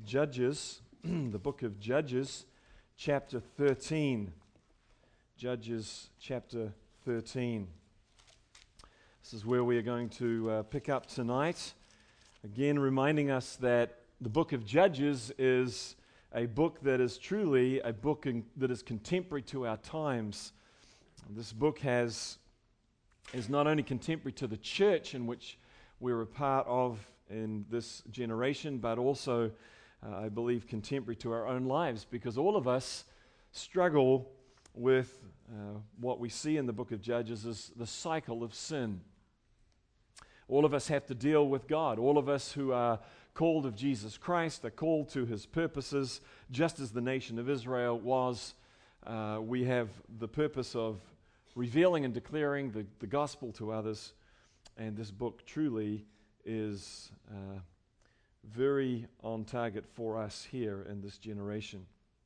Judges, the book of Judges, chapter 13. Judges, chapter 13. This is where we are going to pick up tonight. Again, reminding us that the book of Judges is a book that is truly a book that is contemporary to our times. This book is not only contemporary to the church in which we're a part of in this generation, but also, I believe, contemporary to our own lives, because all of us struggle with what we see in the book of Judges is the cycle of sin. All of us have to deal with God. All of us who are called of Jesus Christ are called to His purposes, just as the nation of Israel was. We have the purpose of revealing and declaring the gospel to others, and this book truly is very on target for us here in this generation.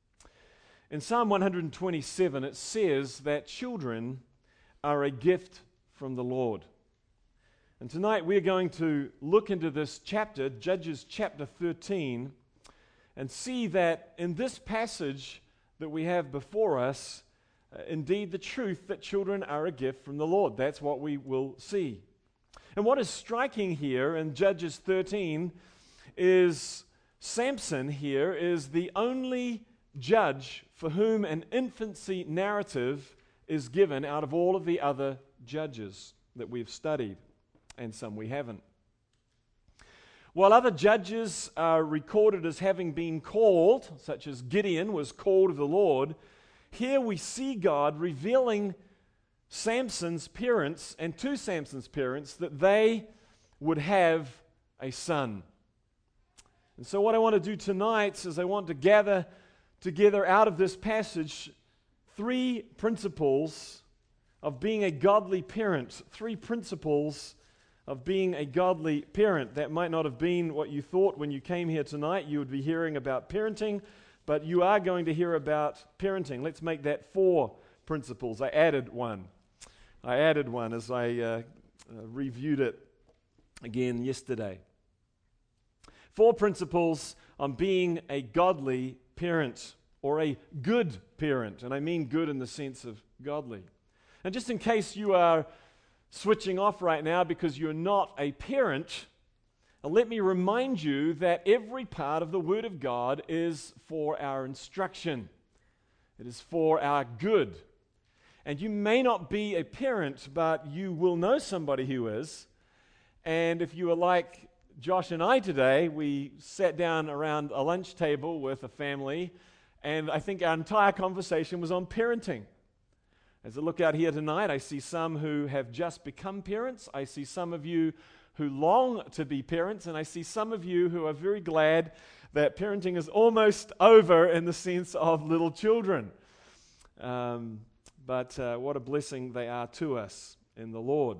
In Psalm 127, it says that children are a gift from the Lord. And tonight we're going to look into this chapter, Judges chapter 13, and see that in this passage that we have before us, indeed the truth that children are a gift from the Lord. That's what we will see. And what is striking here in Judges 13 is Samson here is the only judge for whom an infancy narrative is given out of all of the other judges that we've studied, and some we haven't. While other judges are recorded as having been called, such as Gideon was called of the Lord, here we see God revealing Samson's parents, and to Samson's parents, that they would have a son. And so what I want to do tonight is I want to gather together out of this passage three principles of being a godly parent. Three principles of being a godly parent. That might not have been what you thought when you came here tonight. You would be hearing about parenting, but you are going to hear about parenting. Let's make that four principles. I added one as I reviewed it again yesterday. Four principles on being a godly parent, or a good parent, and I mean good in the sense of godly. And just in case you are switching off right now because you're not a parent, let me remind you that every part of the Word of God is for our instruction. It is for our good. And you may not be a parent, but you will know somebody who is. And if you are like Josh and I today, we sat down around a lunch table with a family, and I think our entire conversation was on parenting. As I look out here tonight, I see some who have just become parents. I see some of you who long to be parents, and I see some of you who are very glad that parenting is almost over in the sense of little children. But what a blessing they are to us in the Lord.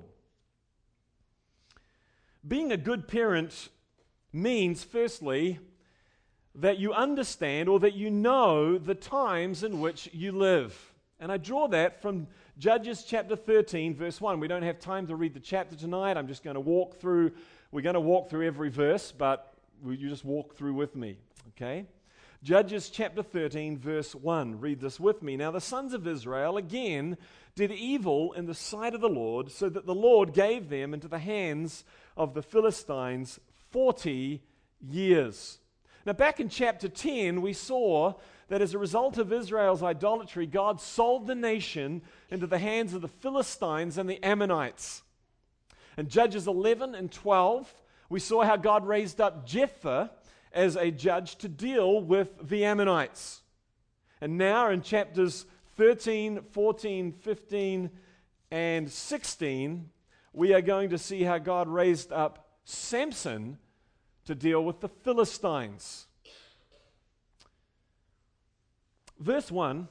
Being a good parent means, firstly, that you understand or that you know the times in which you live. And I draw that from Judges chapter 13, verse 1. We don't have time to read the chapter tonight. I'm just going to walk through. We're going to walk through every verse, but you just walk through with me, okay? Judges chapter 13, verse 1. Read this with me. Now the sons of Israel again did evil in the sight of the Lord, so that the Lord gave them into the hands of the Philistines 40 years. Now back in chapter 10, we saw that as a result of Israel's idolatry, God sold the nation into the hands of the Philistines and the Ammonites. In Judges 11 and 12, we saw how God raised up Jephthah as a judge to deal with the Ammonites. And now in chapters 13, 14, 15, and 16, we are going to see how God raised up Samson to deal with the Philistines. Verse 1,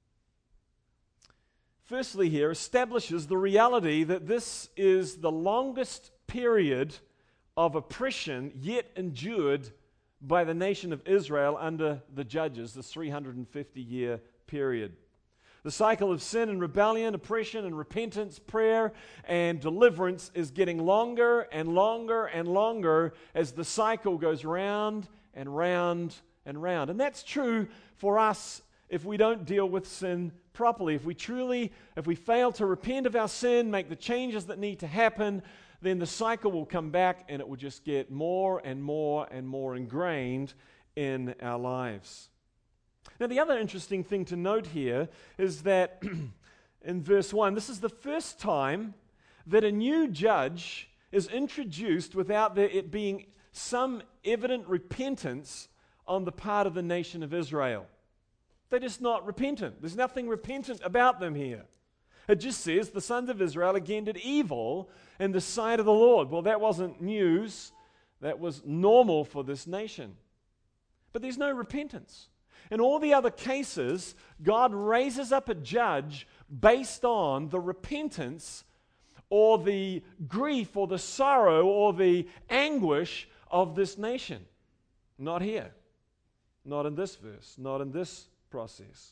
firstly here, establishes the reality that this is the longest period of oppression yet endured by the nation of Israel under the judges, this 350-year period. The cycle of sin and rebellion, oppression and repentance, prayer and deliverance is getting longer and longer and longer as the cycle goes round and round and round. And that's true for us if we don't deal with sin properly. If we fail to repent of our sin, make the changes that need to happen, then the cycle will come back and it will just get more and more and more ingrained in our lives. Now, the other interesting thing to note here is that in verse 1, this is the first time that a new judge is introduced without there it being some evident repentance on the part of the nation of Israel. They're just not repentant. There's nothing repentant about them here. It just says the sons of Israel again did evil in the sight of the Lord. Well, that wasn't news. That was normal for this nation. But there's no repentance. In all the other cases, God raises up a judge based on the repentance or the grief or the sorrow or the anguish of this nation. Not here. Not in this verse. Not in this process.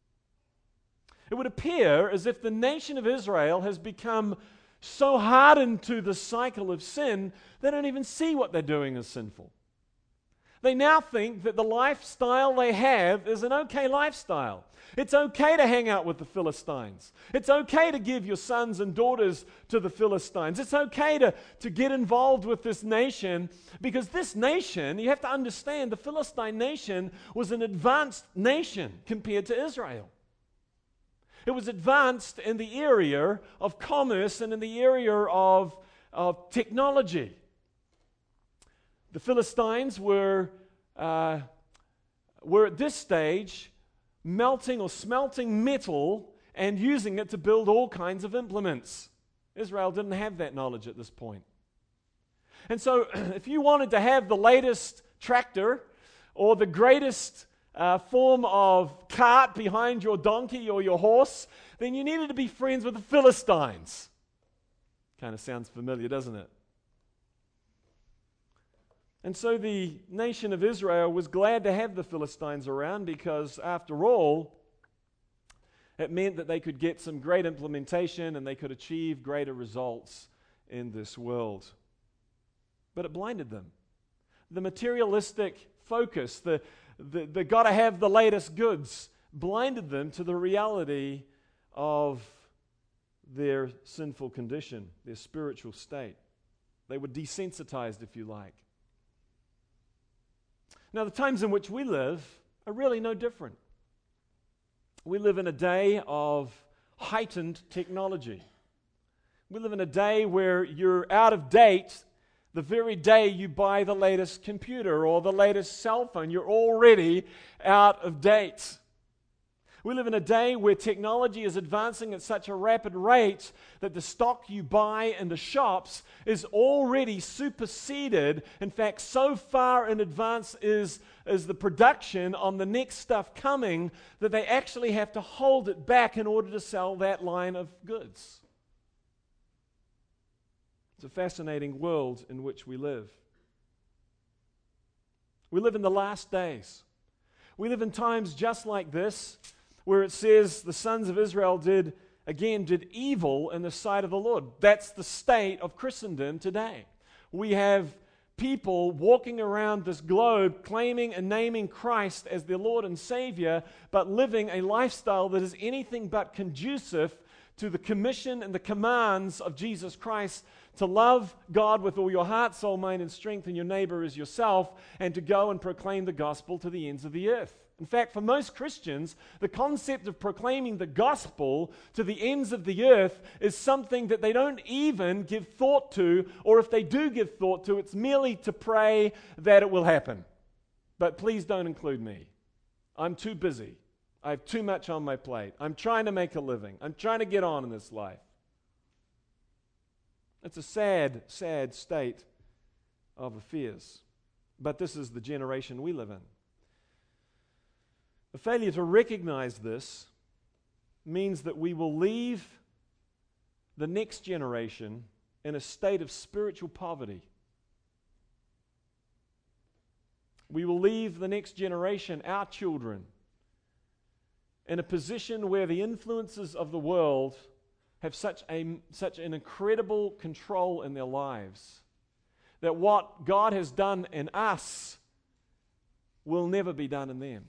It would appear as if the nation of Israel has become so hardened to the cycle of sin, they don't even see what they're doing as sinful. They now think that the lifestyle they have is an okay lifestyle. It's okay to hang out with the Philistines. It's okay to give your sons and daughters to the Philistines. It's okay to get involved with this nation, because this nation, you have to understand, the Philistine nation was an advanced nation compared to Israel. It was advanced in the area of commerce and in the area of technology. The Philistines were at this stage melting or smelting metal and using it to build all kinds of implements. Israel didn't have that knowledge at this point. And so if you wanted to have the latest tractor or the greatest form of cart behind your donkey or your horse, then you needed to be friends with the Philistines. Kind of sounds familiar, doesn't it? And so the nation of Israel was glad to have the Philistines around, because after all, it meant that they could get some great implementation and they could achieve greater results in this world. But it blinded them. The materialistic focus, the got to have the latest goods, blinded them to the reality of their sinful condition, their spiritual state. They were desensitized, if you like. Now, the times in which we live are really no different. We live in a day of heightened technology. We live in a day where you're out of date the very day you buy the latest computer or the latest cell phone. You're already out of date. We live in a day where technology is advancing at such a rapid rate that the stock you buy in the shops is already superseded. In fact, so far in advance is the production on the next stuff coming that they actually have to hold it back in order to sell that line of goods. It's a fascinating world in which we live. We live in the last days. We live in times just like this, where it says the sons of Israel did evil in the sight of the Lord. That's the state of Christendom today. We have people walking around this globe claiming and naming Christ as their Lord and Savior, but living a lifestyle that is anything but conducive to the commission and the commands of Jesus Christ to love God with all your heart, soul, mind, and strength, and your neighbor as yourself, and to go and proclaim the gospel to the ends of the earth. In fact, for most Christians, the concept of proclaiming the gospel to the ends of the earth is something that they don't even give thought to, or if they do give thought to, it's merely to pray that it will happen. But please don't include me. I'm too busy. I have too much on my plate. I'm trying to make a living. I'm trying to get on in this life. It's a sad, sad state of affairs. But this is the generation we live in. The failure to recognize this means that we will leave the next generation in a state of spiritual poverty. We will leave the next generation, our children, in a position where the influences of the world have such an incredible control in their lives that what God has done in us will never be done in them.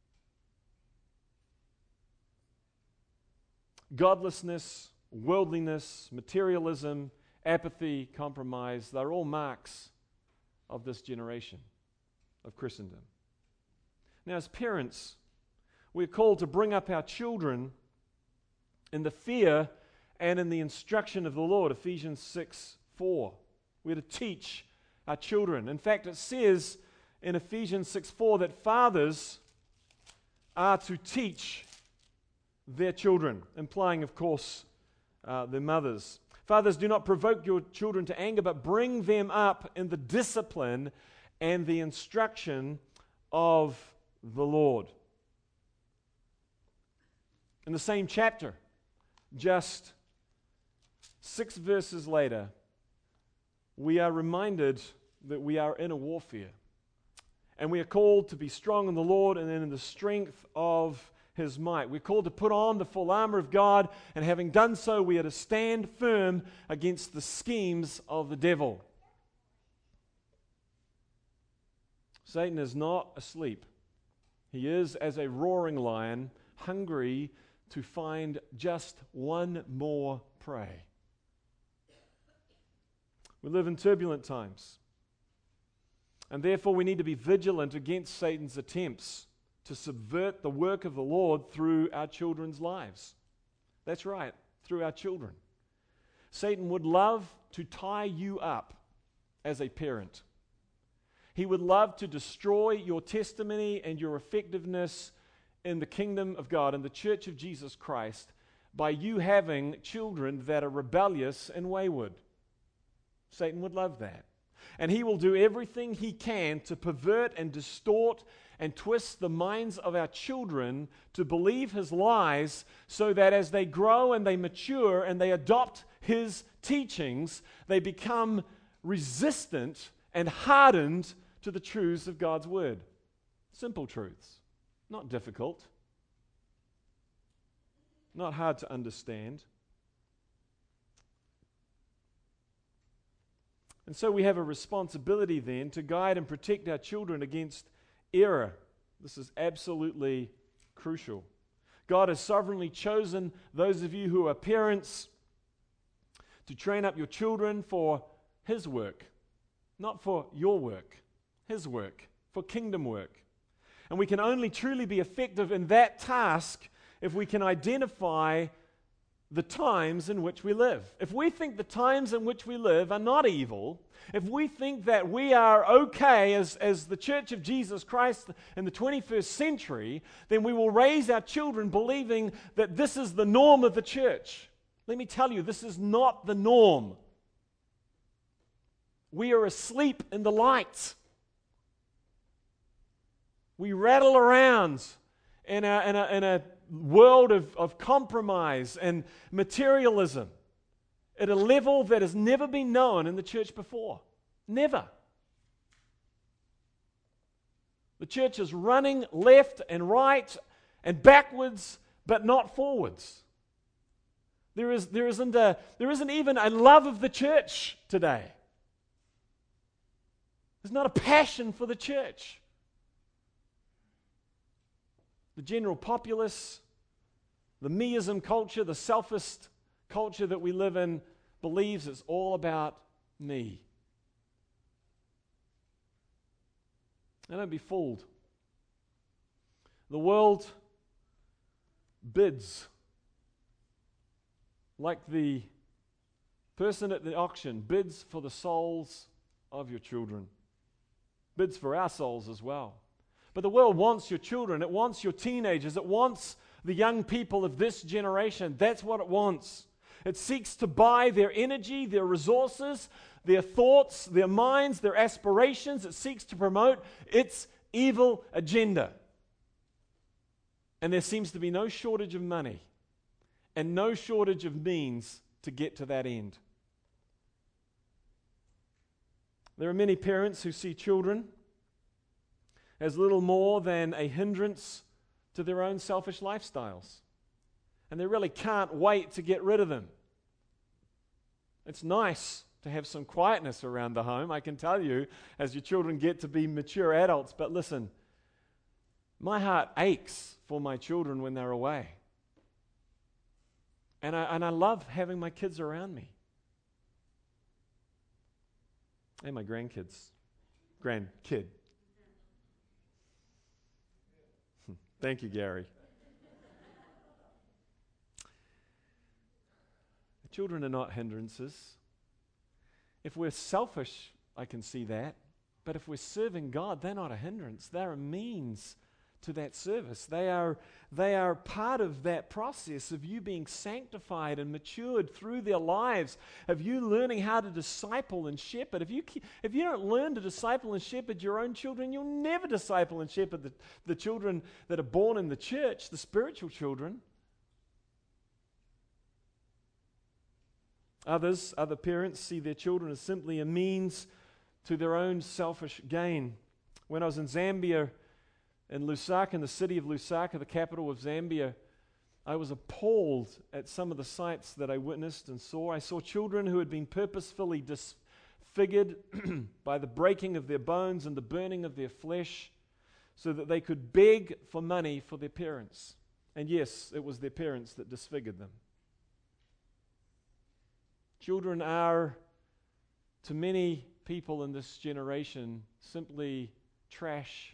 Godlessness, worldliness, materialism, apathy, compromise, they're all marks of this generation of Christendom. Now, as parents, we're called to bring up our children in the fear and in the instruction of the Lord, Ephesians 6:4. We're to teach our children. In fact, it says in Ephesians 6:4 that fathers are to teach their children, implying, of course, their mothers. Fathers, do not provoke your children to anger, but bring them up in the discipline and the instruction of the Lord. In the same chapter, just 6 verses later, we are reminded that we are in a warfare. And we are called to be strong in the Lord and in the strength of His might. We're called to put on the full armor of God, and having done so, we are to stand firm against the schemes of the devil. Satan is not asleep. He is as a roaring lion, hungry to find just one more prey. We live in turbulent times, and therefore we need to be vigilant against Satan's attempts to subvert the work of the Lord through our children's lives. That's right, through our children. Satan would love to tie you up as a parent. He would love to destroy your testimony and your effectiveness in the kingdom of God, in the church of Jesus Christ, by you having children that are rebellious and wayward. Satan would love that. And he will do everything he can to pervert and distort and twist the minds of our children to believe his lies, so that as they grow and they mature and they adopt his teachings, they become resistant and hardened to the truths of God's word. Simple truths, not difficult, not hard to understand. And so we have a responsibility then to guide and protect our children against error. This is absolutely crucial. God has sovereignly chosen those of you who are parents to train up your children for His work, not for your work, His work, for kingdom work. And we can only truly be effective in that task if we can identify the times in which we live. If we think the times in which we live are not evil, if we think that we are okay as the Church of Jesus Christ in the 21st century, then we will raise our children believing that this is the norm of the church. Let me tell you, this is not the norm. We are asleep in the light. We rattle around in a world of compromise and materialism at a level that has never been known in the church before. Never. The church is running left and right and backwards, but not forwards. There isn't even a love of the church today. There's not a passion for the church. The general populace, the meism culture, the selfist culture that we live in believes it's all about me. Now, don't be fooled. The world bids like the person at the auction bids for the souls of your children, bids for our souls as well. But the world wants your children, it wants your teenagers, it wants the young people of this generation. That's what it wants. It seeks to buy their energy, their resources, their thoughts, their minds, their aspirations. It seeks to promote its evil agenda. And there seems to be no shortage of money and no shortage of means to get to that end. There are many parents who see children as little more than a hindrance to their own selfish lifestyles. And they really can't wait to get rid of them. It's nice to have some quietness around the home, I can tell you, as your children get to be mature adults. But listen, My heart aches for my children when they're away. And I love having my kids around me. And my grandkid. Thank you, Gary. Children are not hindrances. If we're selfish, I can see that. But if we're serving God, they're not a hindrance. They're a means to that service. They are part of that process of you being sanctified and matured through their lives, of you learning how to disciple and shepherd. If you don't learn to disciple and shepherd your own children, you'll never disciple and shepherd the children that are born in the church, the spiritual children. Other parents see their children as simply a means to their own selfish gain. When I was in Zambia, in Lusaka, in the city of Lusaka, the capital of Zambia, I was appalled at some of the sights that I witnessed and saw. I saw children who had been purposefully disfigured by the breaking of their bones and the burning of their flesh so that they could beg for money for their parents. And yes, it was their parents that disfigured them. Children are, to many people in this generation, simply trash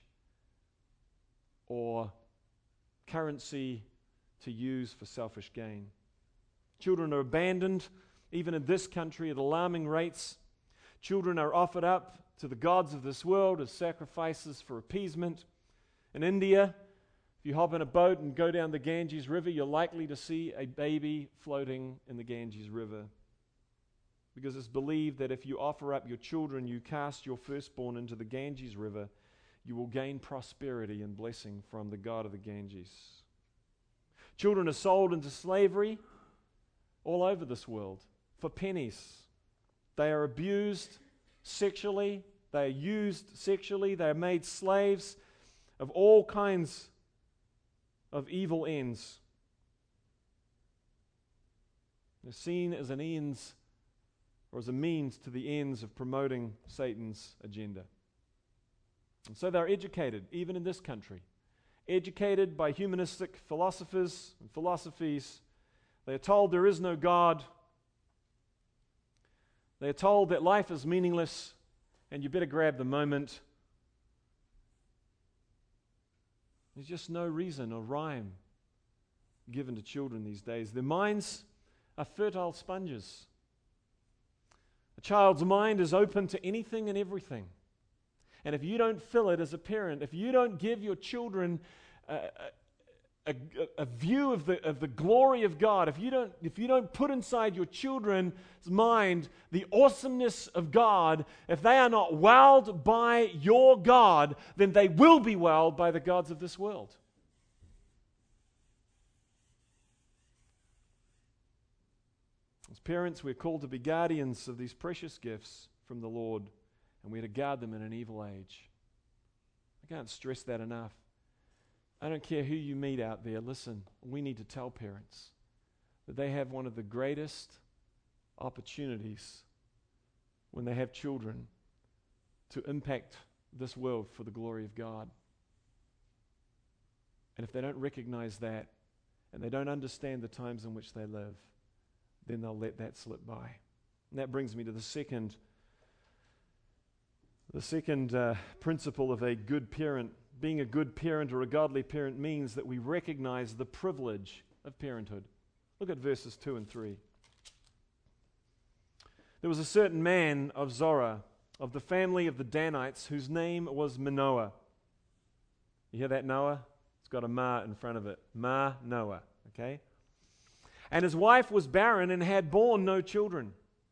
or currency to use for selfish gain. Children are abandoned, even in this country, at alarming rates. Children are offered up to the gods of this world as sacrifices for appeasement. In India, if you hop in a boat and go down the Ganges River, you're likely to see a baby floating in the Ganges River. Because it's believed that if you offer up your children, you cast your firstborn into the Ganges River, you will gain prosperity and blessing from the God of the Ganges. Children are sold into slavery all over this world for pennies. They are abused sexually, they are used sexually, they are made slaves of all kinds of evil ends. They're seen as an ends or as a means to the ends of promoting Satan's agenda. And so they're educated, even in this country, educated by humanistic philosophers and philosophies. They are told there is no God. They are told that life is meaningless and you better grab the moment. There's just no reason or rhyme given to children these days. Their minds are fertile sponges. A child's mind is open to anything and everything. And if you don't fill it as a parent, if you don't give your children a view of the glory of God, if you don't put inside your children's mind the awesomeness of God, if they are not wowed by your God, then they will be wowed by the gods of this world. As parents, we're called to be guardians of these precious gifts from the Lord, and we're to guard them in an evil age. I can't stress that enough. I don't care who you meet out there. Listen, we need to tell parents that they have one of the greatest opportunities when they have children to impact this world for the glory of God. And if they don't recognize that, and they don't understand the times in which they live, then they'll let that slip by. And that brings me to the second principle of a good parent. Being a good parent or a godly parent means that we recognize the privilege of parenthood. Look at verses 2 and 3. There was a certain man of Zorah, of the family of the Danites, whose name was Manoah. You hear that, Noah? It's got a ma in front of it. Noah, okay? And his wife was barren and had borne no children.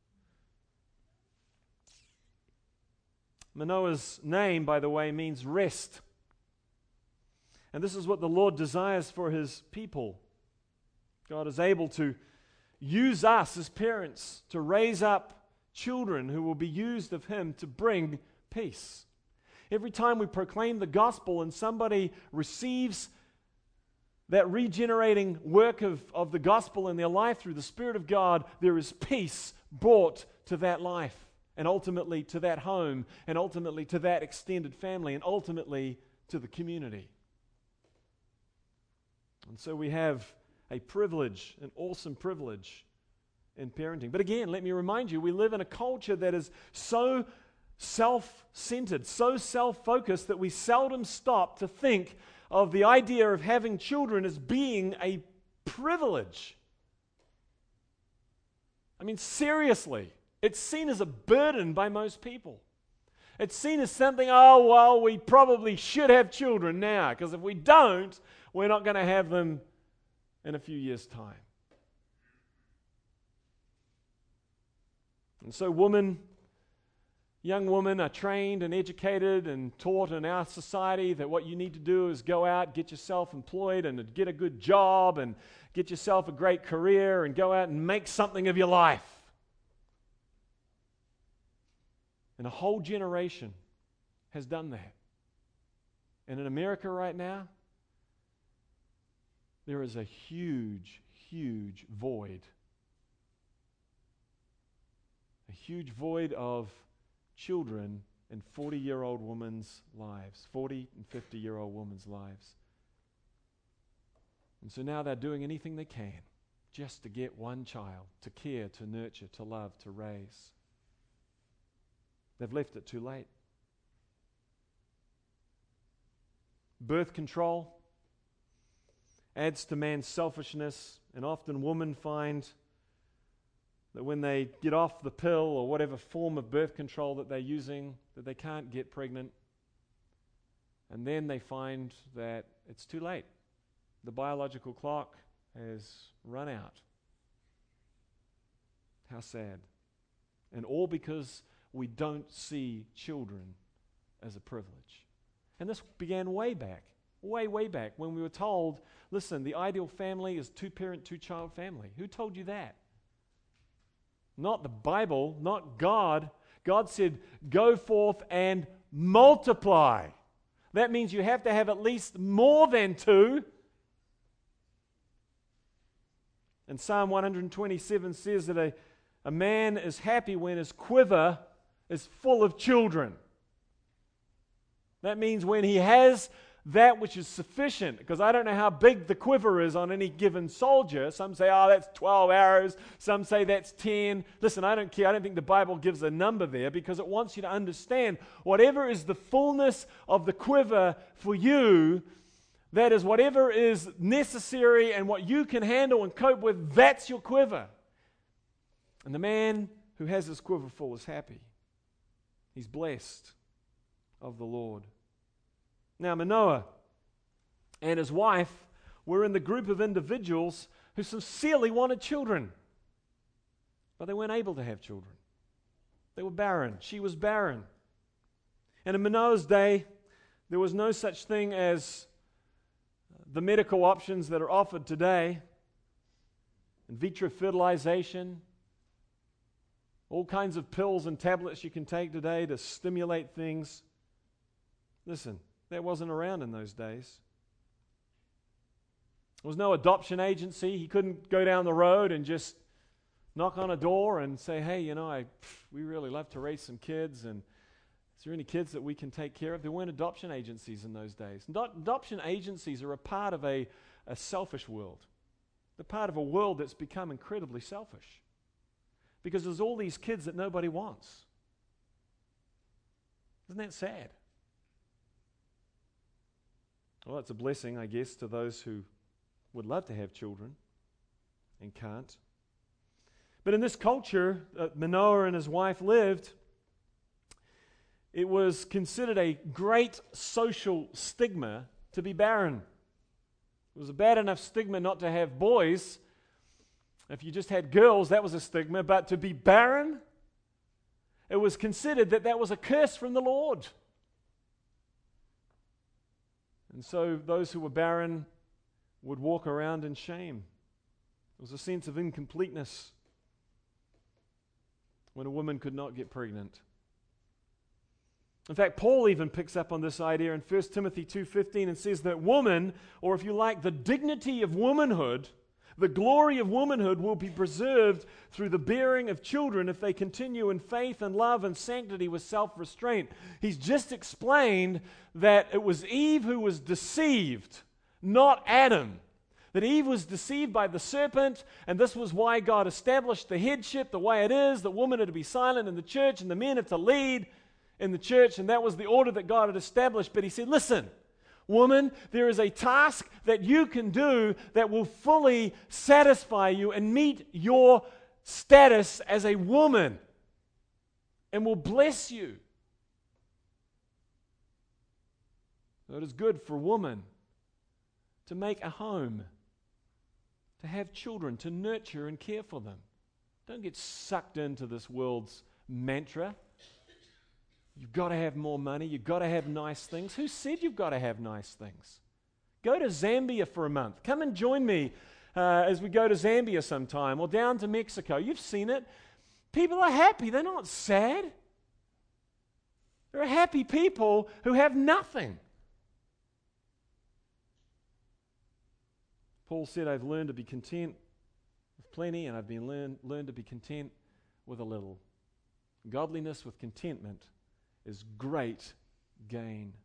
Manoah's name, by the way, means rest. And this is what the Lord desires for his people. God is able to use us as parents to raise up children who will be used of him to bring peace. Every time we proclaim the gospel and somebody receives that regenerating work of the gospel in their life through the Spirit of God, there is peace brought to that life, and ultimately to that home, and ultimately to that extended family, and ultimately to the community. And so we have a privilege, an awesome privilege in parenting. But again, let me remind you, we live in a culture that is so self-centered, so self-focused that we seldom stop to think of the idea of having children as being a privilege. I mean, seriously, it's seen as a burden by most people. It's seen as something, oh, well, we probably should have children now, because if we don't, we're not going to have them in a few years' time. And so young women are trained and educated and taught in our society that what you need to do is go out, get yourself employed and get a good job and get yourself a great career and go out and make something of your life. And a whole generation has done that. And in America right now, there is a huge, huge void. A huge void of children in 40-year-old women's lives, 40 and 50-year-old women's lives. And so now they're doing anything they can just to get one child, to care, to nurture, to love, to raise. They've left it too late. Birth control adds to man's selfishness, and often women find that when they get off the pill or whatever form of birth control that they're using, that they can't get pregnant. And then they find that it's too late. The biological clock has run out. How sad. And all because we don't see children as a privilege. And this began way back, way back, when we were told, listen, the ideal family is two-parent, two-child family. Who told you that? Not the Bible, not God. God said, go forth and multiply. That means you have to have at least more than two. And Psalm 127 says that a man is happy when his quiver is full of children. That means when he has that which is sufficient, because I don't know how big the quiver is on any given soldier. Some say, oh, that's 12 arrows. Some say that's 10. Listen, I don't care. I don't think the Bible gives a number there, because it wants you to understand whatever is the fullness of the quiver for you, that is whatever is necessary and what you can handle and cope with, that's your quiver. And the man who has his quiver full is happy. He's blessed of the Lord. Now, Manoah and his wife were in the group of individuals who sincerely wanted children, but they weren't able to have children. They were barren. She was barren. And in Manoah's day, there was no such thing as the medical options that are offered today, in vitro fertilization, all kinds of pills and tablets you can take today to stimulate things. Listen, that wasn't around in those days. There was no adoption agency. He couldn't go down the road and just knock on a door and say, hey, we really love to raise some kids, and is there any kids that we can take care of? There weren't adoption agencies in those days. Adoption agencies are a part of a selfish world. They're part of a world that's become incredibly selfish, because there's all these kids that nobody wants. Isn't that sad? Well, it's a blessing, I guess, to those who would love to have children and can't. But in this culture Manoah and his wife lived, it was considered a great social stigma to be barren. It was a bad enough stigma not to have boys. If you just had girls, that was a stigma. But to be barren, it was considered that was a curse from the Lord. And so those who were barren would walk around in shame. There was a sense of incompleteness when a woman could not get pregnant. In fact, Paul even picks up on this idea in 1 Timothy 2:15 and says that woman, or if you like, the dignity of womanhood, the glory of womanhood will be preserved through the bearing of children if they continue in faith and love and sanctity with self-restraint. He's just explained that it was Eve who was deceived, not Adam. That Eve was deceived by the serpent, and this was why God established the headship the way it is, that women are to be silent in the church and the men are to lead in the church, and that was the order that God had established. But he said, listen, woman, there is a task that you can do that will fully satisfy you and meet your status as a woman and will bless you. So it is good for a woman to make a home, to have children, to nurture and care for them. Don't get sucked into this world's mantra. You've got to have more money. You've got to have nice things. Who said you've got to have nice things? Go to Zambia for a month. Come and join me as we go to Zambia sometime, or down to Mexico. You've seen it. People are happy. They're not sad. They're happy people who have nothing. Paul said, I've learned to be content with plenty, and I've been learned to be content with a little. Godliness with contentment is great gain.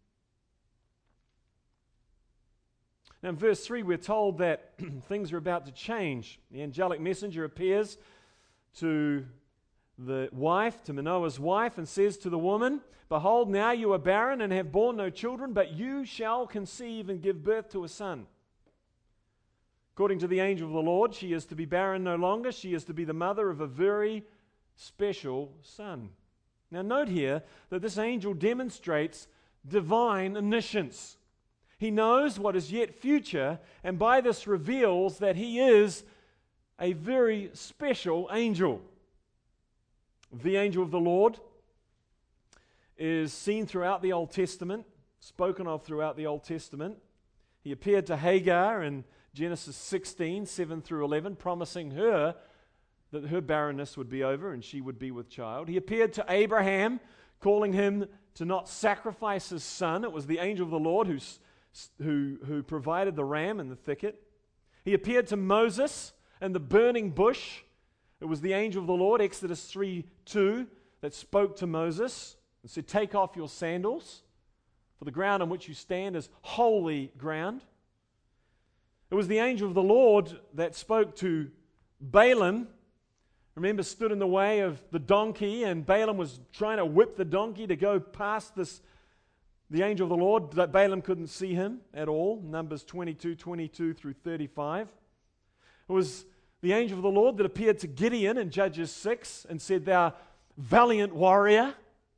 Now in verse 3 we're told that things are about to change. The angelic messenger appears to the wife, to Manoah's wife, and says to the woman, behold, now you are barren and have borne no children, but you shall conceive and give birth to a son. According to the angel of the Lord, she is to be barren no longer. She is to be the mother of a very special son. Now note here that this angel demonstrates divine omniscience. He knows what is yet future, and by this reveals that he is a very special angel. The angel of the Lord is seen throughout the Old Testament, spoken of throughout the Old Testament. He appeared to Hagar in Genesis 16, 7 through 11, promising her that her barrenness would be over and she would be with child. He appeared to Abraham, calling him to not sacrifice his son. It was the angel of the Lord who provided the ram in the thicket. He appeared to Moses in the burning bush. It was the angel of the Lord, Exodus 3:2, that spoke to Moses and said, take off your sandals, for the ground on which you stand is holy ground. It was the angel of the Lord that spoke to Balaam. Remember, stood in the way of the donkey, and Balaam was trying to whip the donkey to go past the angel of the Lord. Balaam couldn't see him at all. Numbers 22 through 35. It was the angel of the Lord that appeared to Gideon in Judges 6 and said, thou valiant warrior,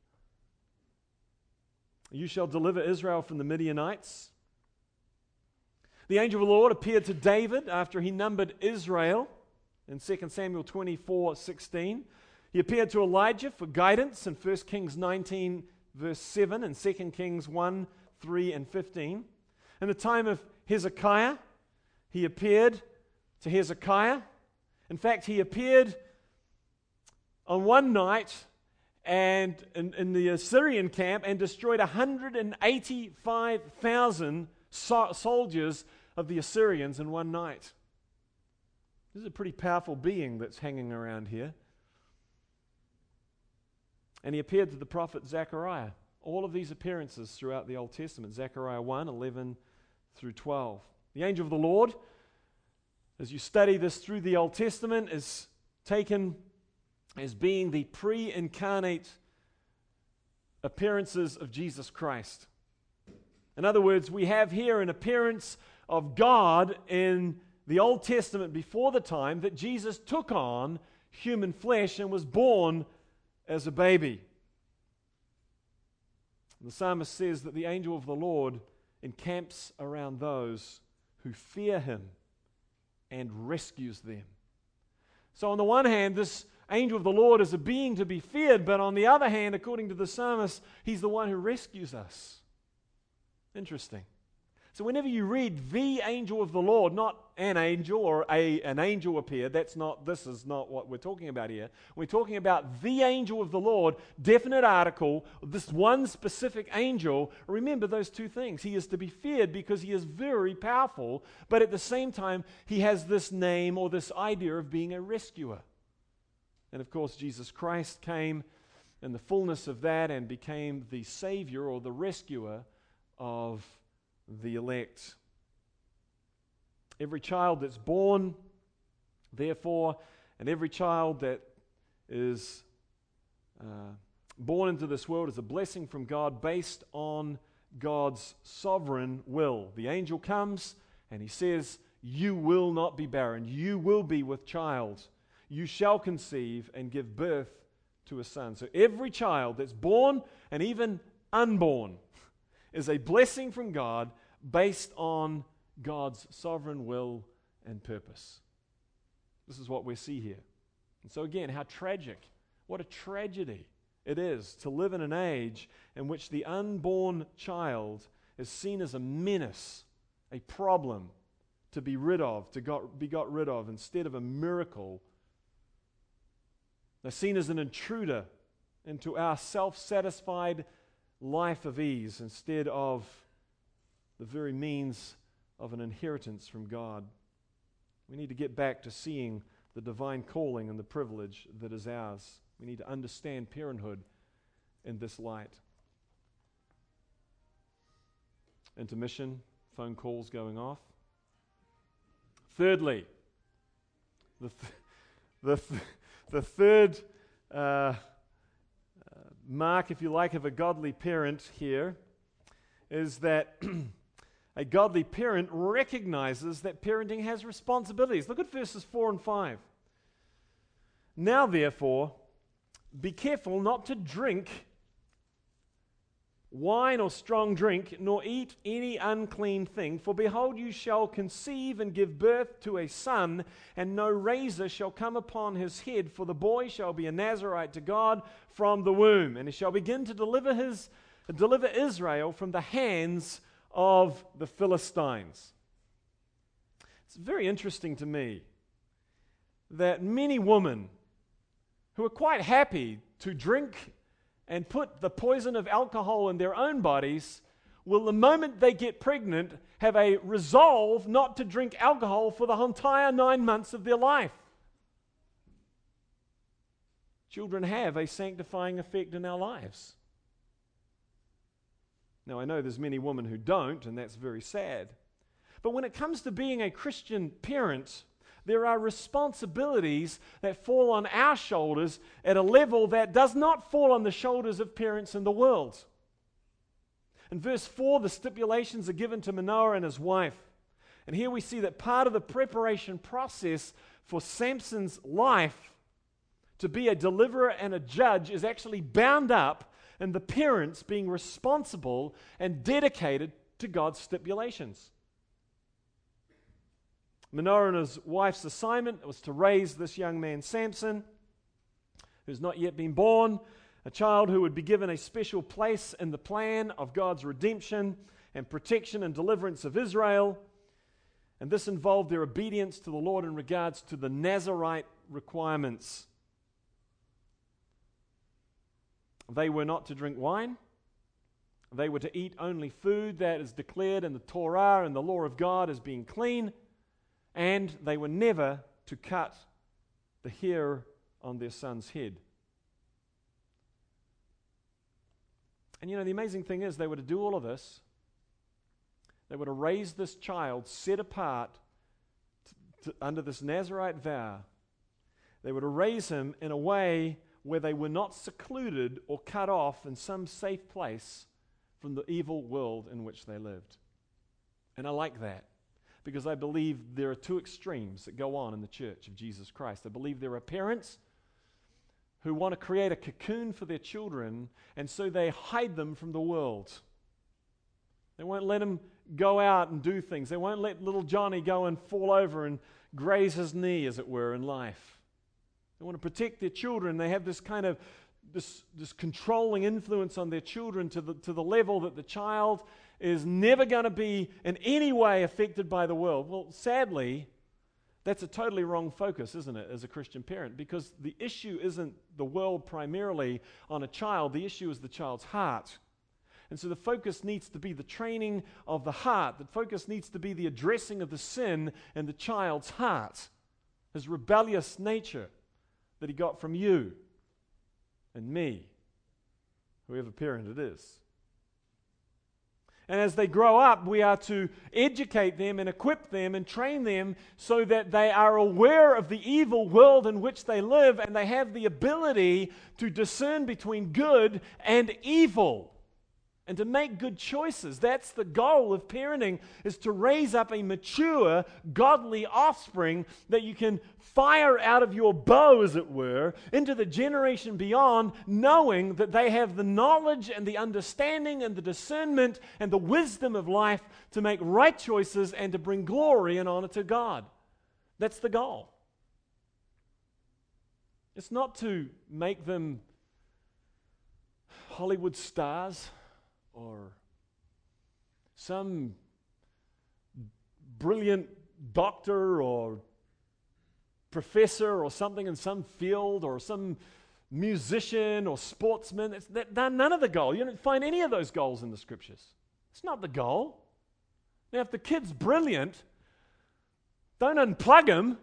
you shall deliver Israel from the Midianites. The angel of the Lord appeared to David after he numbered Israel in 2 Samuel 24:16. He appeared to Elijah for guidance in 1 Kings 19 verse 7 and 2 Kings 1, 3 and 15. In the time of Hezekiah, he appeared to Hezekiah. In fact, he appeared on one night and in the Assyrian camp and destroyed 185,000 soldiers of the Assyrians in one night. This is a pretty powerful being that's hanging around here. And he appeared to the prophet Zechariah. All of these appearances throughout the Old Testament, Zechariah 1, 11 through 12. The angel of the Lord, as you study this through the Old Testament, is taken as being the pre-incarnate appearances of Jesus Christ. In other words, we have here an appearance of God in the Old Testament before the time that Jesus took on human flesh and was born as a baby. The psalmist says that the angel of the Lord encamps around those who fear him and rescues them. So on the one hand, this angel of the Lord is a being to be feared, but on the other hand, according to the psalmist, he's the one who rescues us. Interesting. So whenever you read the angel of the Lord, not an angel or an angel appeared, this is not what we're talking about here. We're talking about the angel of the Lord, definite article, this one specific angel. Remember those two things. He is to be feared because he is very powerful, but at the same time, he has this name or this idea of being a rescuer. And of course, Jesus Christ came in the fullness of that and became the Savior or the rescuer of the elect. Every child that's born, therefore, and every child that is born into this world is a blessing from God based on God's sovereign will. The angel comes and he says, you will not be barren. You will be with child. You shall conceive and give birth to a son. So every child that's born and even unborn is a blessing from God based on God's sovereign will and purpose. This is what we see here. And so again, how tragic, what a tragedy it is to live in an age in which the unborn child is seen as a menace, a problem to be rid of, be got rid of, instead of a miracle. They're seen as an intruder into our self-satisfied life of ease instead of the very means of an inheritance from God. We need to get back to seeing the divine calling and the privilege that is ours. We need to understand parenthood in this light. Intermission, phone calls going off. Thirdly, the third mark, if you like, of a godly parent here is that a godly parent recognizes that parenting has responsibilities. Look at verses 4 and 5. Now, therefore, be careful not to drink wine or strong drink, nor eat any unclean thing. For behold, you shall conceive and give birth to a son, and no razor shall come upon his head, for the boy shall be a Nazarite to God from the womb, and he shall begin to deliver Israel from the hands of the Philistines. It's very interesting to me that many women who are quite happy to drink and put the poison of alcohol in their own bodies will, the moment they get pregnant, have a resolve not to drink alcohol for the entire 9 months of their life. Children have a sanctifying effect in our lives. Now, I know there's many women who don't, and that's very sad. But when it comes to being a Christian parent, there are responsibilities that fall on our shoulders at a level that does not fall on the shoulders of parents in the world. In verse 4, the stipulations are given to Manoah and his wife. And here we see that part of the preparation process for Samson's life to be a deliverer and a judge is actually bound up in the parents being responsible and dedicated to God's stipulations. Manoah and his wife's assignment was to raise this young man Samson, who's not yet been born, a child who would be given a special place in the plan of God's redemption and protection and deliverance of Israel. And this involved their obedience to the Lord in regards to the Nazarite requirements. They were not to drink wine. They were to eat only food that is declared in the Torah and the law of God as being clean. And they were never to cut the hair on their son's head. And you know, the amazing thing is they were to do all of this. They were to raise this child set apart under this Nazarite vow. They were to raise him in a way where they were not secluded or cut off in some safe place from the evil world in which they lived. And I like that, because I believe there are two extremes that go on in the church of Jesus Christ. I believe there are parents who want to create a cocoon for their children, and so they hide them from the world. They won't let them go out and do things. They won't let little Johnny go and fall over and graze his knee, as it were, in life. They want to protect their children. They have this kind of this controlling influence on their children to the level that the child is never going to be in any way affected by the world. Well, sadly, that's a totally wrong focus, isn't it, as a Christian parent? Because the issue isn't the world primarily on a child. The issue is the child's heart. And so the focus needs to be the training of the heart. The focus needs to be the addressing of the sin in the child's heart, his rebellious nature that he got from you and me, whoever parent it is. And as they grow up, we are to educate them and equip them and train them so that they are aware of the evil world in which they live, and they have the ability to discern between good and evil and to make good choices. That's the goal of parenting, is to raise up a mature, godly offspring that you can fire out of your bow, as it were, into the generation beyond, knowing that they have the knowledge and the understanding and the discernment and the wisdom of life to make right choices and to bring glory and honor to God. That's the goal. It's not to make them Hollywood stars or some brilliant doctor or professor or something in some field, or some musician or sportsman. None of the goal. You don't find any of those goals in the Scriptures. It's not the goal. Now, if the kid's brilliant, don't unplug him.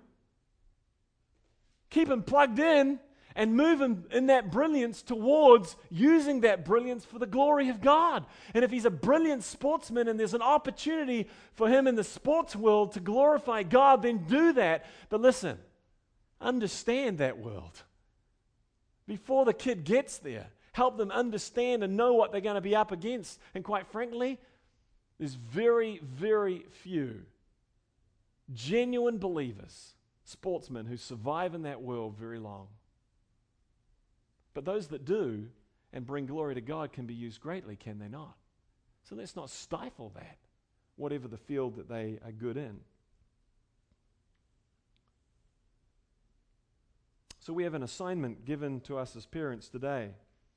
Keep him plugged in and move him in that brilliance towards using that brilliance for the glory of God. And if he's a brilliant sportsman and there's an opportunity for him in the sports world to glorify God, then do that. But listen, understand that world. Before the kid gets there, help them understand and know what they're going to be up against. And quite frankly, there's very, very few genuine believers, sportsmen, who survive in that world very long. But those that do and bring glory to God can be used greatly, can they not? So let's not stifle that, whatever the field that they are good in. So we have an assignment given to us as parents today.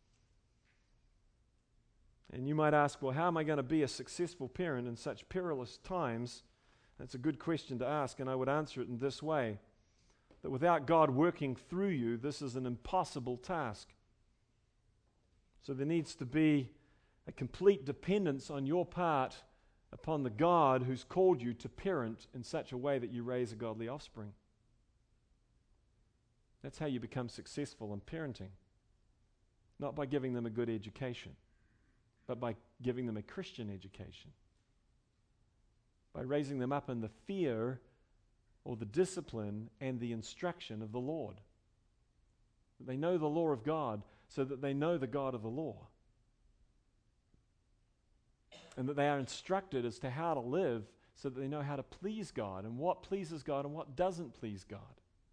And you might ask, well, how am I going to be a successful parent in such perilous times? That's a good question to ask, and I would answer it in this way: that without God working through you, this is an impossible task. So there needs to be a complete dependence on your part upon the God who's called you to parent in such a way that you raise a godly offspring. That's how you become successful in parenting. Not by giving them a good education, but by giving them a Christian education. By raising them up in the fear or the discipline and the instruction of the Lord. That they know the law of God so that they know the God of the law. And that they are instructed as to how to live so that they know how to please God and what pleases God and what doesn't please God.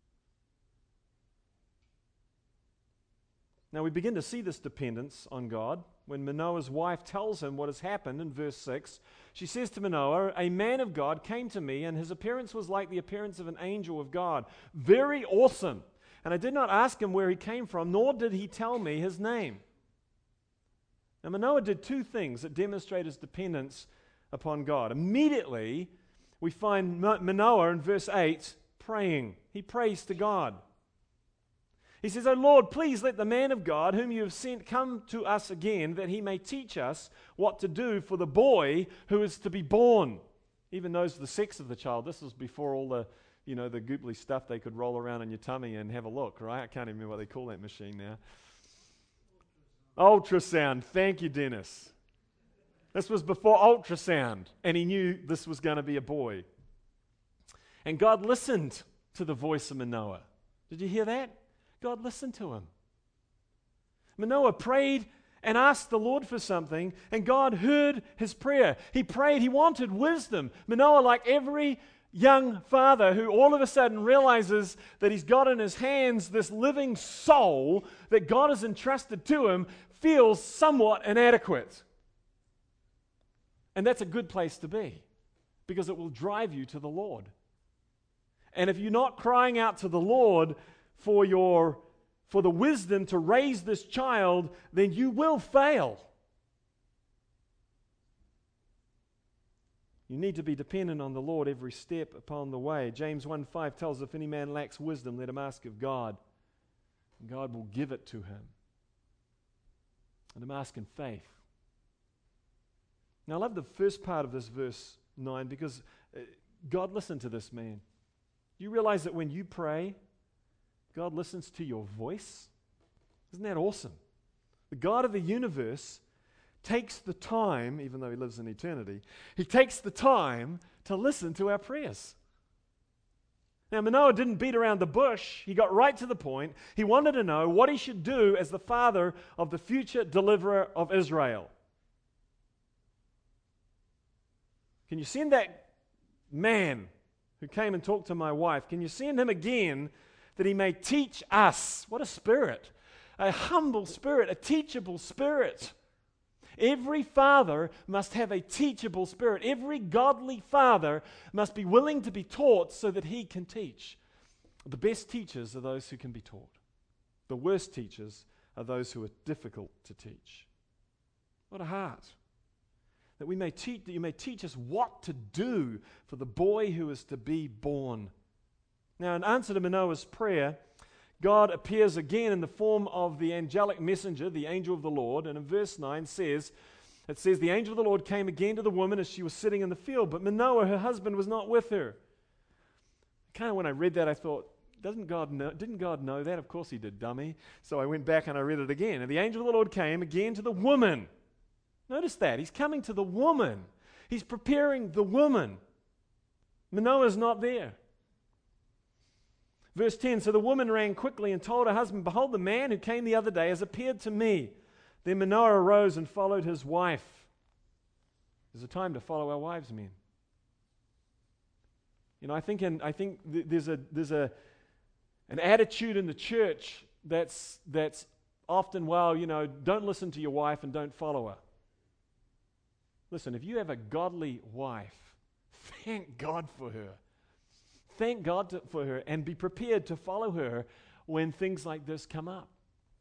Now we begin to see this dependence on God when Manoah's wife tells him what has happened in verse 6. She says to Manoah, "A man of God came to me, and his appearance was like the appearance of an angel of God. Very awesome. And I did not ask him where he came from, nor did he tell me his name." Now Manoah did two things that demonstrate his dependence upon God. Immediately, we find Manoah in verse 8 praying. He prays to God. He says, "O Lord, please let the man of God whom you have sent come to us again, that he may teach us what to do for the boy who is to be born." He even knows the sex of the child. This was before all the gooply stuff they could roll around in your tummy and have a look, right? I can't even remember what they call that machine now. Ultrasound. Thank you, Dennis. This was before ultrasound, and he knew this was going to be a boy. And God listened to the voice of Manoah. Did you hear that? God listened to him. Manoah prayed and asked the Lord for something, and God heard his prayer. He prayed, he wanted wisdom. Manoah, like every young father who all of a sudden realizes that he's got in his hands this living soul that God has entrusted to him, feels somewhat inadequate. And that's a good place to be, because it will drive you to the Lord. And if you're not crying out to the Lord for the wisdom to raise this child, then you will fail. You need to be dependent on the Lord every step upon the way. James 1:5 tells us, "If any man lacks wisdom, let him ask of God, and God will give it to him." And I'm asking faith. Now I love the first part of this verse 9, because God listened to this man. Do you realize that when you pray, God listens to your voice? Isn't that awesome? The God of the universe takes the time, even though he lives in eternity, he takes the time to listen to our prayers. Now, Manoah didn't beat around the bush. He got right to the point. He wanted to know what he should do as the father of the future deliverer of Israel. Can you send that man who came and talked to my wife, can you send him again that he may teach us? What a spirit. A humble spirit, a teachable spirit. Every father must have a teachable spirit. Every godly father must be willing to be taught so that he can teach. The best teachers are those who can be taught. The worst teachers are those who are difficult to teach. What a heart. That you may teach us what to do for the boy who is to be born. Now, in answer to Manoah's prayer, God appears again in the form of the angelic messenger, the angel of the Lord. And in verse 9 it says, the angel of the Lord came again to the woman as she was sitting in the field, but Manoah, her husband, was not with her. Kind of when I read that, I thought, didn't God know that? Of course he did, dummy. So I went back and I read it again. And the angel of the Lord came again to the woman. Notice that. He's coming to the woman. He's preparing the woman. Manoah's not there. Verse 10, so the woman ran quickly and told her husband, behold, the man who came the other day has appeared to me. Then Manoah arose and followed his wife. There's a time to follow our wives, men. You know, I think there's an attitude in the church that's often, don't listen to your wife and don't follow her. Listen, if you have a godly wife, thank God for her. Thank God for her and be prepared to follow her when things like this come up.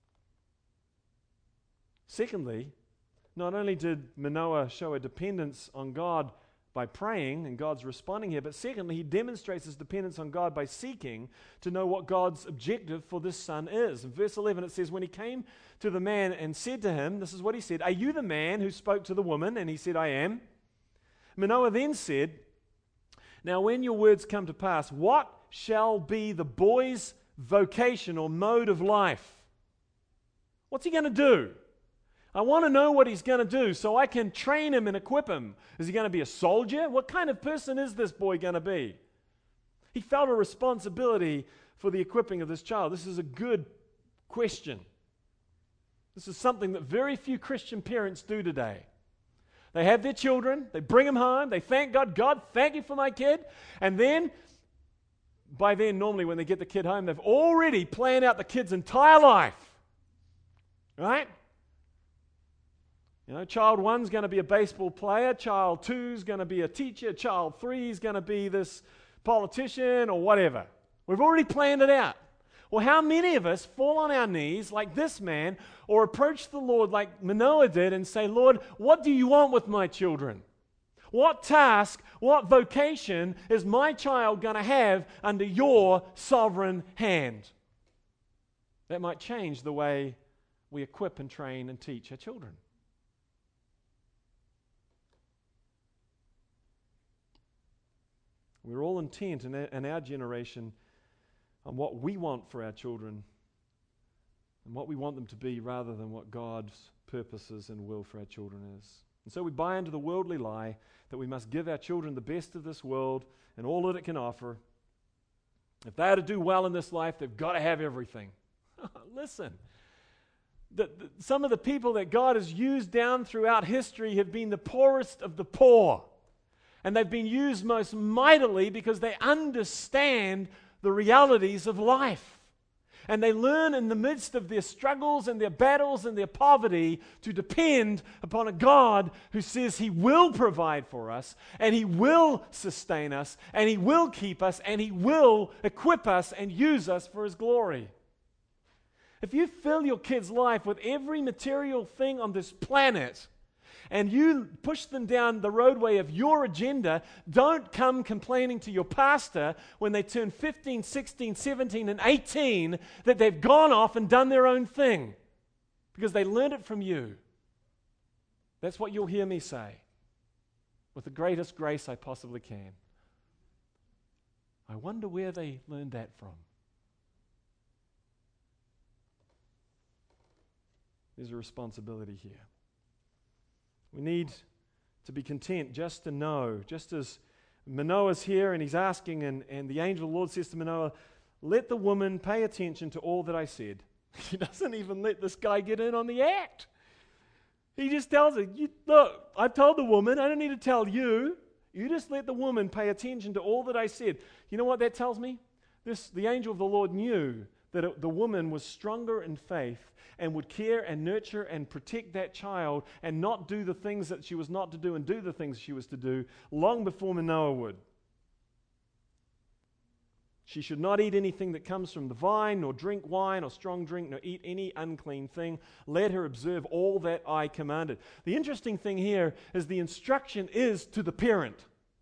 Secondly, not only did Manoah show a dependence on God by praying, and God's responding here, but secondly, he demonstrates his dependence on God by seeking to know what God's objective for this son is. In verse 11 it says, when he came to the man and said to him, this is what he said, are you the man who spoke to the woman? And he said, I am. Manoah then said, now when your words come to pass, what shall be the boy's vocation or mode of life? What's he going to do? I want to know what he's going to do so I can train him and equip him. Is he going to be a soldier? What kind of person is this boy going to be? He felt a responsibility for the equipping of this child. This is a good question. This is something that very few Christian parents do today. They have their children, they bring them home, they thank God, God, thank you for my kid. And then, by then, normally when they get the kid home, they've already planned out the kid's entire life. Right? You know, child 1's going to be a baseball player, child 2's going to be a teacher, child 3's going to be this politician or whatever. We've already planned it out. Well, how many of us fall on our knees like this man or approach the Lord like Manoah did and say, Lord, what do you want with my children? What task, what vocation is my child going to have under your sovereign hand? That might change the way we equip and train and teach our children. We're all intent in our generation on what we want for our children and what we want them to be rather than what God's purposes and will for our children is. And so we buy into the worldly lie that we must give our children the best of this world and all that it can offer. If they are to do well in this life, they've got to have everything. Listen, some of the people that God has used down throughout history have been the poorest of the poor. And they've been used most mightily because they understand the realities of life. And they learn in the midst of their struggles and their battles and their poverty to depend upon a God who says He will provide for us and He will sustain us and He will keep us and He will equip us and use us for His glory. If you fill your kid's life with every material thing on this planet and you push them down the roadway of your agenda, don't come complaining to your pastor when they turn 15, 16, 17, and 18 that they've gone off and done their own thing because they learned it from you. That's what you'll hear me say with the greatest grace I possibly can. I wonder where they learned that from. There's a responsibility here. We need to be content just to know, just as Manoah's here and he's asking, and the angel of the Lord says to Manoah, let the woman pay attention to all that I said. He doesn't even let this guy get in on the act. He just tells her, look, I've told the woman, I don't need to tell you. You just let the woman pay attention to all that I said. You know what that tells me? The angel of the Lord knew that the woman was stronger in faith and would care and nurture and protect that child and not do the things that she was not to do and do the things she was to do long before Manoah would. She should not eat anything that comes from the vine, nor drink wine or strong drink, nor eat any unclean thing. Let her observe all that I commanded. The interesting thing here is the instruction is to the parent.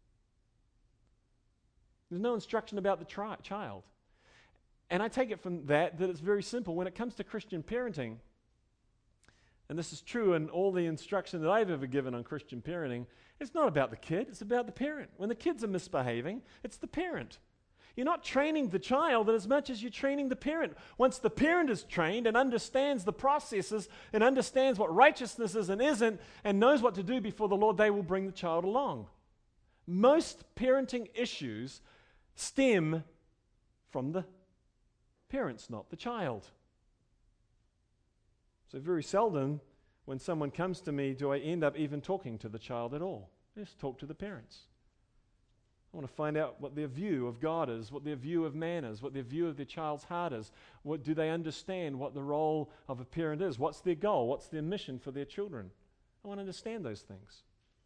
There's no instruction about the child. And I take it from that it's very simple. When it comes to Christian parenting, and this is true in all the instruction that I've ever given on Christian parenting, it's not about the kid, it's about the parent. When the kids are misbehaving, it's the parent. You're not training the child as much as you're training the parent. Once the parent is trained and understands the processes and understands what righteousness is and isn't and knows what to do before the Lord, they will bring the child along. Most parenting issues stem from the parents, not the child. So very seldom when someone comes to me do I end up even talking to the child at all. I just talk to the parents. I want to find out what their view of God is, what their view of man is, what their view of their child's heart is. What do they understand what the role of a parent is? What's their goal? What's their mission for their children? I want to understand those things.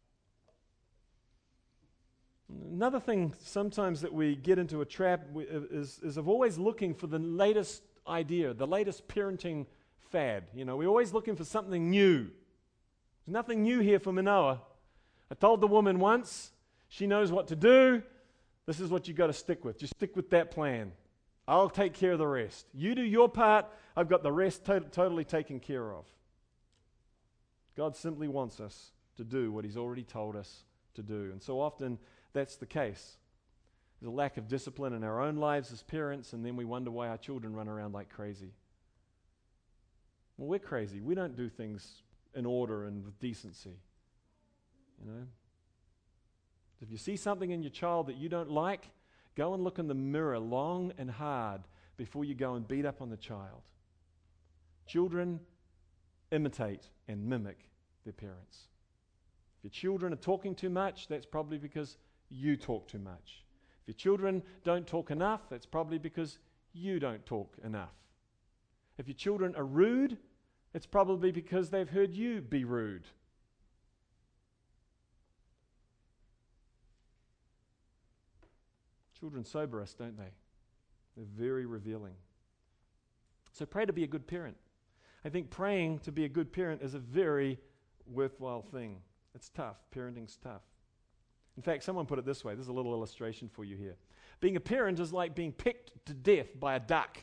Another thing sometimes that we get into a trap is of always looking for the latest idea, the latest parenting fad. You know, we're always looking for something new. There's nothing new here for Manoah. I told the woman once, she knows what to do. This is what you've got to stick with. Just stick with that plan. I'll take care of the rest. You do your part. I've got the rest totally taken care of. God simply wants us to do what He's already told us to do. And so often that's the case. There's a lack of discipline in our own lives as parents, and then we wonder why our children run around like crazy. Well, we're crazy. We don't do things in order and with decency. You know? If you see something in your child that you don't like, go and look in the mirror long and hard before you go and beat up on the child. Children imitate and mimic their parents. If your children are talking too much, that's probably because you talk too much. If your children don't talk enough, that's probably because you don't talk enough. If your children are rude, it's probably because they've heard you be rude. Children sober us, don't they? They're very revealing. So pray to be a good parent. I think praying to be a good parent is a very worthwhile thing. It's tough. Parenting's tough. In fact, someone put it this way. There's a little illustration for you here. Being a parent is like being picked to death by a duck.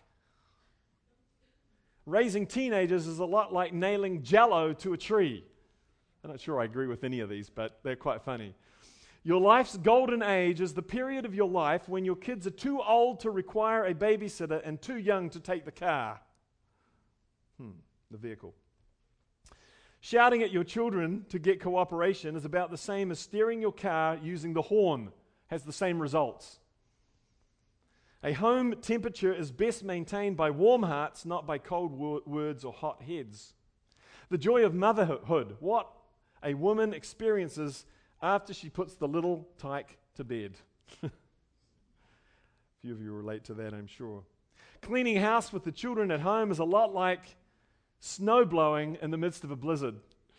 Raising teenagers is a lot like nailing Jell-O to a tree. I'm not sure I agree with any of these, but they're quite funny. Your life's golden age is the period of your life when your kids are too old to require a babysitter and too young to take the car. The vehicle. Shouting at your children to get cooperation is about the same as steering your car using the horn. Has the same results. A home temperature is best maintained by warm hearts, not by cold words or hot heads. The joy of motherhood, what a woman experiences after she puts the little tyke to bed. A few of you relate to that, I'm sure. Cleaning house with the children at home is a lot like snow blowing in the midst of a blizzard.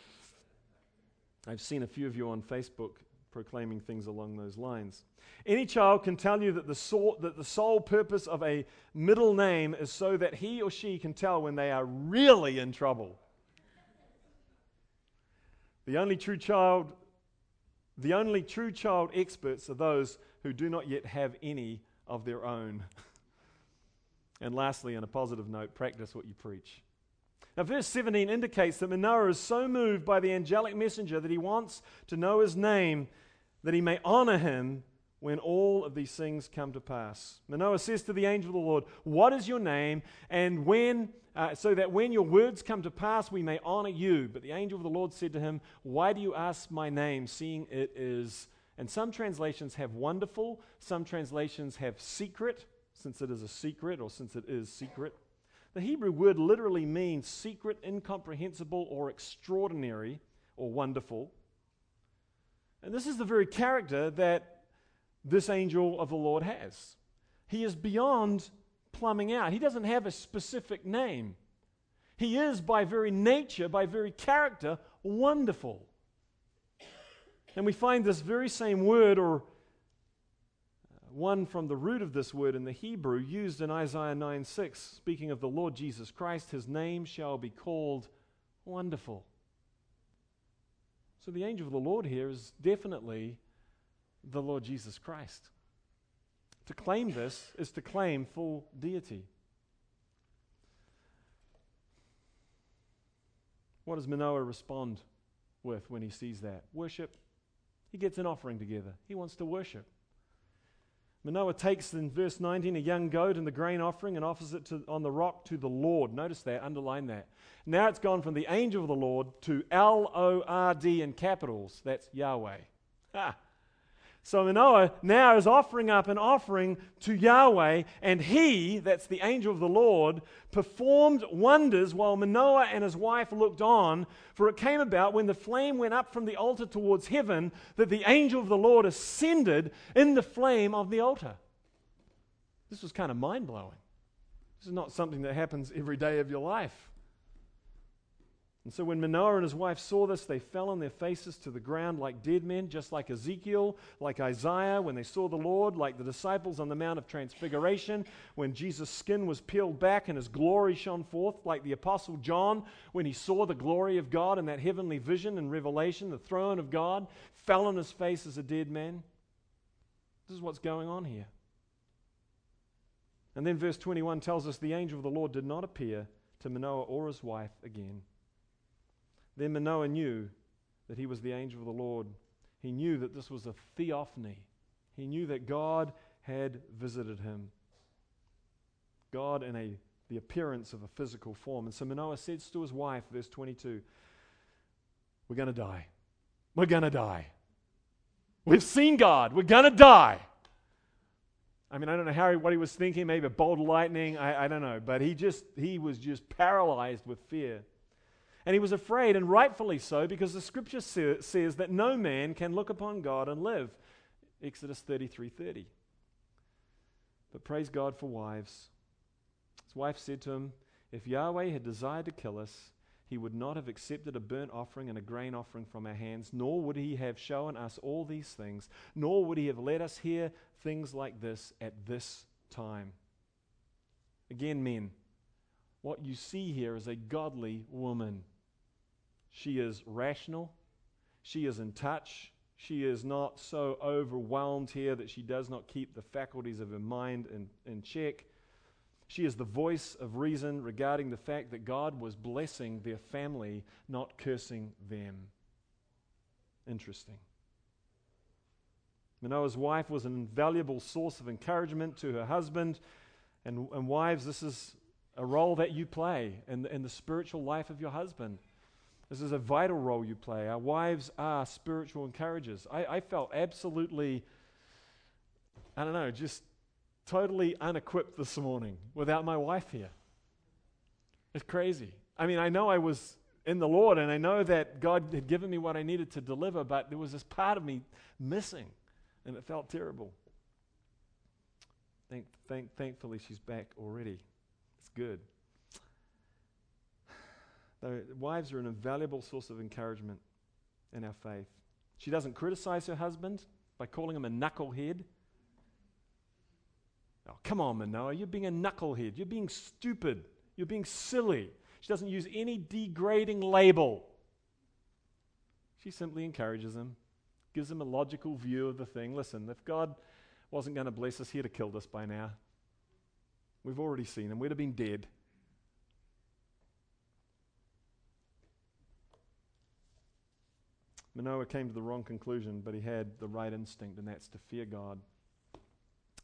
I've seen a few of you on Facebook proclaiming things along those lines. Any child can tell you that the sole purpose of a middle name is so that he or she can tell when they are really in trouble. The only true child experts are those who do not yet have any of their own. And lastly, on a positive note, practice what you preach. Now, verse 17 indicates that Manoah is so moved by the angelic messenger that he wants to know his name, that he may honor him when all of these things come to pass. Manoah says to the angel of the Lord, "What is your name? And so that when your words come to pass, we may honor you." But the angel of the Lord said to him, "Why do you ask my name, seeing it is..." And some translations have wonderful, some translations have secret, since it is a secret or since it is secret. The Hebrew word literally means secret, incomprehensible, or extraordinary, or wonderful. And this is the very character that this angel of the Lord has. He is beyond plumbing out. He doesn't have a specific name. He is, by very nature, by very character, wonderful. And we find this very same word, or one from the root of this word in the Hebrew, used in Isaiah 9:6, speaking of the Lord Jesus Christ. His name shall be called Wonderful. So the angel of the Lord here is definitely the Lord Jesus Christ. To claim this is to claim full deity. What does Manoah respond with when he sees that? Worship. He gets an offering together. He wants to worship. Manoah takes, in verse 19, a young goat and the grain offering and offers it on the rock to the Lord. Notice that, underline that. Now it's gone from the angel of the Lord to L-O-R-D in capitals. That's Yahweh. So Manoah now is offering up an offering to Yahweh, and he, that's the angel of the Lord, performed wonders while Manoah and his wife looked on. For it came about when the flame went up from the altar towards heaven that the angel of the Lord ascended in the flame of the altar. This was kind of mind-blowing. This is not something that happens every day of your life. And so when Manoah and his wife saw this, they fell on their faces to the ground like dead men, just like Ezekiel, like Isaiah, when they saw the Lord, like the disciples on the Mount of Transfiguration, when Jesus' skin was peeled back and his glory shone forth, like the Apostle John, when he saw the glory of God in that heavenly vision and revelation, the throne of God, fell on his face as a dead man. This is what's going on here. And then verse 21 tells us the angel of the Lord did not appear to Manoah or his wife again. Then Manoah knew that he was the angel of the Lord. He knew that this was a theophany. He knew that God had visited him. God in the appearance of a physical form. And so Manoah says to his wife, verse 22, "We're going to die. We're going to die. We've seen God. We're going to die." I mean, I don't know what he was thinking, maybe a bolt of lightning, I don't know. But he was just paralyzed with fear. And he was afraid, and rightfully so, because the scripture says that no man can look upon God and live. Exodus 33:30. But praise God for wives. His wife said to him, "If Yahweh had desired to kill us, he would not have accepted a burnt offering and a grain offering from our hands, nor would he have shown us all these things, nor would he have let us hear things like this at this time." Again, men, what you see here is a godly woman. She is rational. She is in touch. She is not so overwhelmed here that she does not keep the faculties of her mind in check. She is the voice of reason regarding the fact that God was blessing their family, not cursing them. Interesting. Manoah's wife was an invaluable source of encouragement to her husband. And wives, this is a role that you play in the spiritual life of your husband. This is a vital role you play. Our wives are spiritual encouragers. I felt absolutely, just totally unequipped this morning without my wife here. It's crazy. I mean, I know I was in the Lord, and I know that God had given me what I needed to deliver, but there was this part of me missing, and it felt terrible. Thankfully, she's back already. It's good. Wives are an invaluable source of encouragement in our faith. She doesn't criticize her husband by calling him a knucklehead. Oh, come on, Manoah, you're being a knucklehead. You're being stupid. You're being silly. She doesn't use any degrading label. She simply encourages him, gives him a logical view of the thing. Listen, if God wasn't going to bless us, he'd have killed us by now. We've already seen him. We'd have been dead. Manoah came to the wrong conclusion, but he had the right instinct, and that's to fear God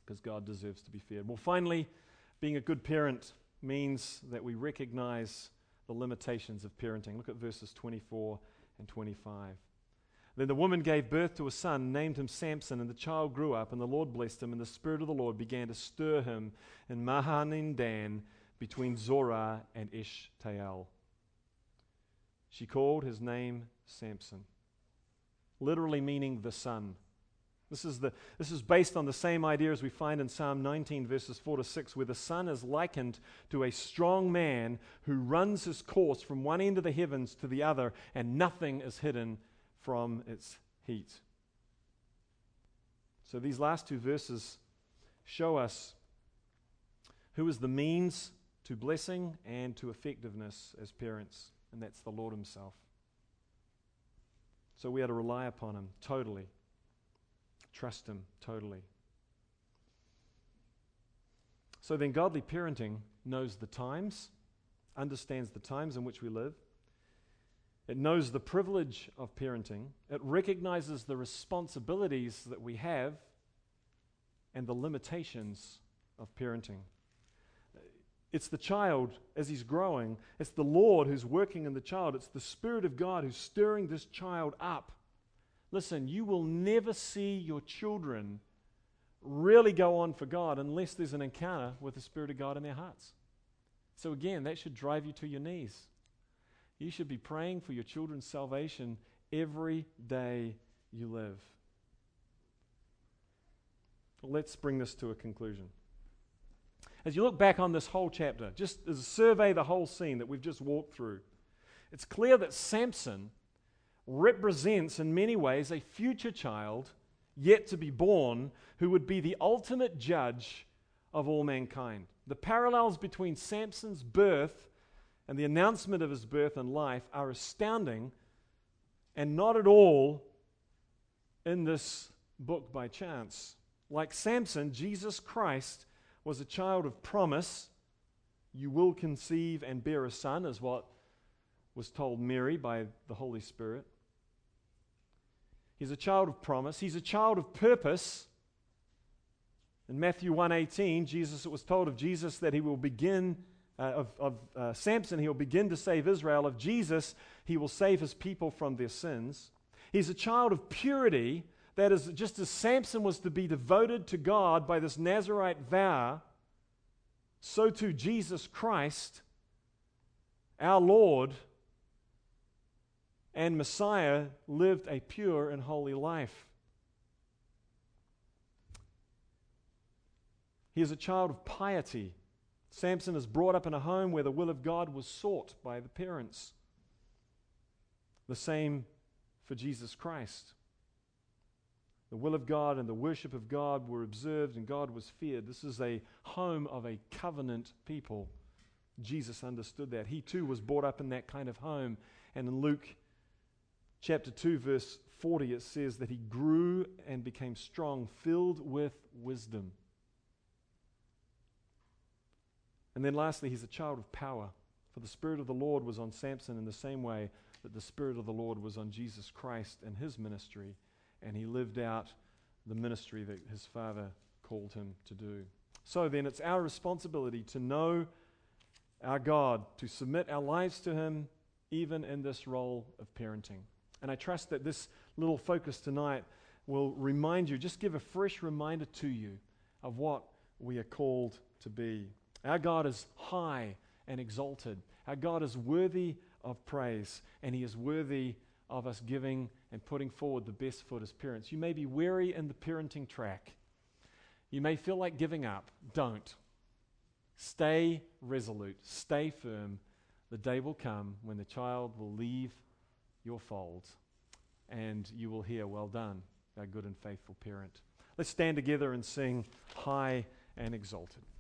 because God deserves to be feared. Well, finally, being a good parent means that we recognize the limitations of parenting. Look at verses 24 and 25. Then the woman gave birth to a son, named him Samson, and the child grew up, and the Lord blessed him, and the Spirit of the Lord began to stir him in Mahanaim Dan, between Zorah and Eshtaol. She called his name Samson, literally meaning the son. This is based on the same idea as we find in Psalm 19, verses 4 to 6, where the sun is likened to a strong man who runs his course from one end of the heavens to the other, and nothing is hidden from its heat. So these last two verses show us who is the means to blessing and to effectiveness as parents, and that's the Lord himself. So we are to rely upon him totally, trust him totally. So then godly parenting knows the times, understands the times in which we live. It knows the privilege of parenting. It recognizes the responsibilities that we have and the limitations of parenting. It's the child as he's growing. It's the Lord who's working in the child. It's the Spirit of God who's stirring this child up. Listen, you will never see your children really go on for God unless there's an encounter with the Spirit of God in their hearts. So again, that should drive you to your knees. You should be praying for your children's salvation every day you live. Well, let's bring this to a conclusion. As you look back on this whole chapter, just as a survey the whole scene that we've just walked through, it's clear that Samson represents in many ways a future child yet to be born who would be the ultimate judge of all mankind. The parallels between Samson's birth and the announcement of his birth and life are astounding and not at all in this book by chance. Like Samson, Jesus Christ was a child of promise. You will conceive and bear a son, is what was told Mary by the Holy Spirit. He's a child of promise. He's a child of purpose. In Matthew 1:18, it was told of Jesus that he will begin, Samson, he will begin to save Israel. Of Jesus, he will save his people from their sins. He's a child of purity. That is, just as Samson was to be devoted to God by this Nazirite vow, so too Jesus Christ, our Lord and Messiah, lived a pure and holy life. He is a child of piety. Samson is brought up in a home where the will of God was sought by the parents. The same for Jesus Christ. The will of God and the worship of God were observed and God was feared. This is a home of a covenant people. Jesus understood that. He too was brought up in that kind of home. And in Luke chapter 2, verse 40, it says that he grew and became strong, filled with wisdom. And then lastly, he's a child of power. For the Spirit of the Lord was on Samson in the same way that the Spirit of the Lord was on Jesus Christ in his ministry. And he lived out the ministry that his father called him to do. So then, it's our responsibility to know our God, to submit our lives to him, even in this role of parenting. And I trust that this little focus tonight will remind you, just give a fresh reminder to you of what we are called to be. Our God is high and exalted. Our God is worthy of praise, and he is worthy of us giving and putting forward the best foot as parents. You may be weary in the parenting track. You may feel like giving up. Don't. Stay resolute. Stay firm. The day will come when the child will leave your fold and you will hear, "Well done, thou good and faithful parent." Let's stand together and sing High and Exalted.